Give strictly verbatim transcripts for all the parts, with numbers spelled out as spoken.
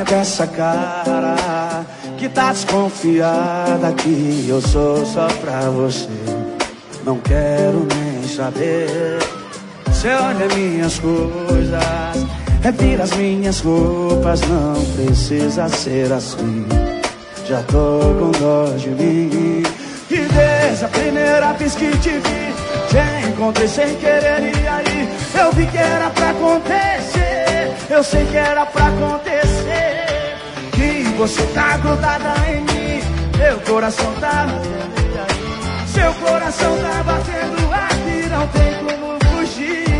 com essa cara que tá desconfiada que eu sou só pra você. Não quero nem saber. Você olha minhas coisas, revira as minhas roupas. Não precisa ser assim. Já tô com dó de mim. E desde a primeira vez que te vi, te encontrei sem querer e aí eu vi que era pra acontecer. Eu sei que era pra acontecer. Que você tá grudada em mim. Meu coração tá batendo e aí seu coração tá batendo aqui. Não tem como fugir.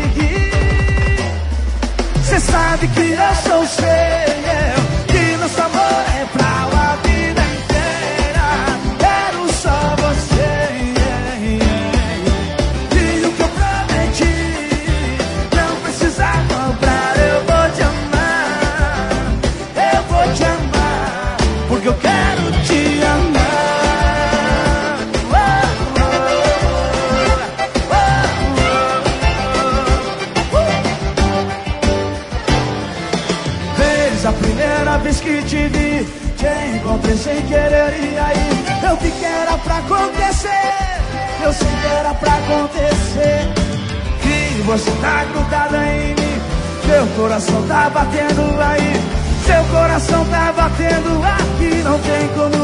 Cê sabe que eu sou seu, que nosso amor é pra a vida inteira. Quero só você, yeah, yeah, yeah. E o que eu prometi não precisa comprar. Eu vou te amar, eu vou te amar, porque eu quero te amar. A primeira vez que te vi, te encontrei sem querer e aí eu vi que era pra acontecer. Eu sei que era pra acontecer. Que você tá grudada em mim. Meu coração tá batendo aí. Seu coração tá batendo aqui. Não tem como